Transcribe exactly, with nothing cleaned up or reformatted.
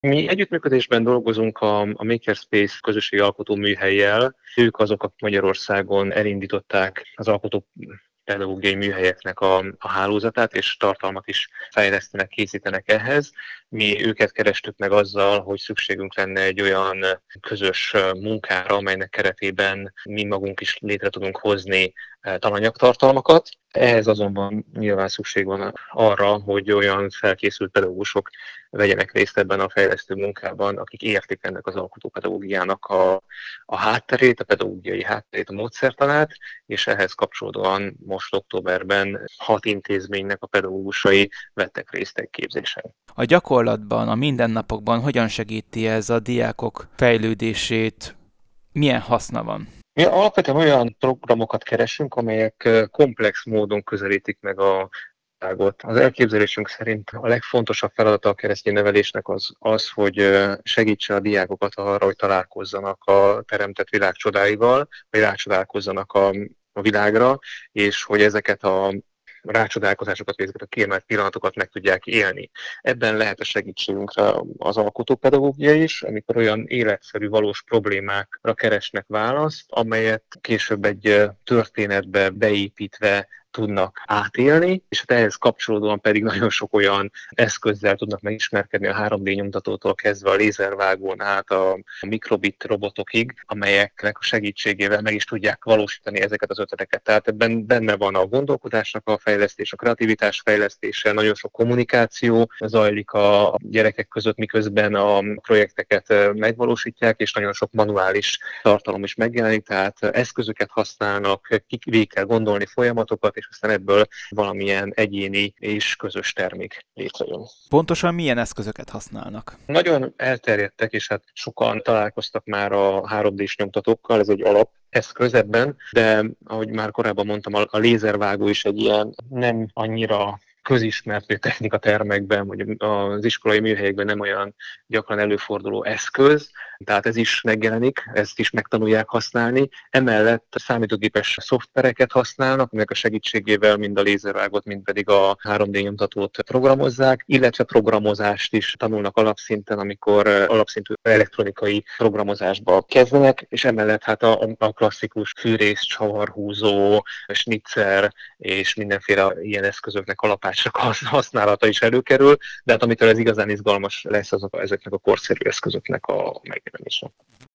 Mi együttműködésben dolgozunk a, a Makerspace közösségi alkotó műhellyel. Ők azok, akik Magyarországon elindították az alkotó pedagógiai műhelyeknek a, a hálózatát, és tartalmat is fejlesztenek, készítenek ehhez. Mi őket kerestük meg azzal, hogy szükségünk lenne egy olyan közös munkára, amelynek keretében mi magunk is létre tudunk hozni tananyagtartalmakat. Ehhez azonban nyilván szükség van arra, hogy olyan felkészült pedagógusok vegyenek részt ebben a fejlesztő munkában, akik értik ennek az alkotópedagógiának a, a hátterét, a pedagógiai hátterét, a módszertanát, és ehhez kapcsolódóan most októberben hat intézménynek a pedagógusai vettek részt egy képzésen. A gyakorlatban, a mindennapokban hogyan segíti ez a diákok fejlődését? Milyen haszna van? Mi alapvetően olyan programokat keresünk, amelyek komplex módon közelítik meg a világot. Az elképzelésünk szerint a legfontosabb feladata a keresztény nevelésnek az, az, hogy segítse a diákokat arra, hogy találkozzanak a teremtett világ csodáival, vagy rácsodálkozzanak a, a világra, és hogy ezeket a rácsodálkozásokat, vagy ezeket a kiemelt pillanatokat meg tudják élni. Ebben lehet a segítségünkre az alkotópedagógia is, amikor olyan életszerű, valós problémákra keresnek választ, amelyet később egy történetbe beépítve tudnak átélni, és hát ehhez kapcsolódóan pedig nagyon sok olyan eszközzel tudnak megismerkedni, a három dé nyomtatótól kezdve a lézervágón át a mikrobit robotokig, amelyeknek a segítségével meg is tudják valósítani ezeket az ötleteket. Tehát ebben benne van a gondolkodásnak a fejlesztés, a kreativitás fejlesztése, nagyon sok kommunikáció zajlik a gyerekek között, miközben a projekteket megvalósítják, és nagyon sok manuális tartalom is megjelenik, tehát eszközöket használnak, végig kell gondolni folyamatokat, és aztán ebből valamilyen egyéni és közös termék létrejön. Pontosan milyen eszközöket használnak? Nagyon elterjedtek, és hát sokan találkoztak már a három dés nyomtatókkal, ez egy alap eszköz ebben, de ahogy már korábban mondtam, a lézervágó is egy ilyen nem annyira közismert technika termekben, vagy az iskolai műhelyekben nem olyan gyakran előforduló eszköz, tehát ez is megjelenik, ezt is megtanulják használni. Emellett számítógépes szoftvereket használnak, aminek a segítségével mind a lézervágót, mind pedig a három dé nyomtatót programozzák, illetve programozást is tanulnak alapszinten, amikor alapszintű elektronikai programozásba kezdenek, és emellett hát a, a klasszikus fűrész, csavarhúzó, snitzer és mindenféle ilyen eszközöknek alapá csak használata is előkerül, de hát amitől ez igazán izgalmas lesz, azok ezeknek a korszerű eszközöknek a megjelenése.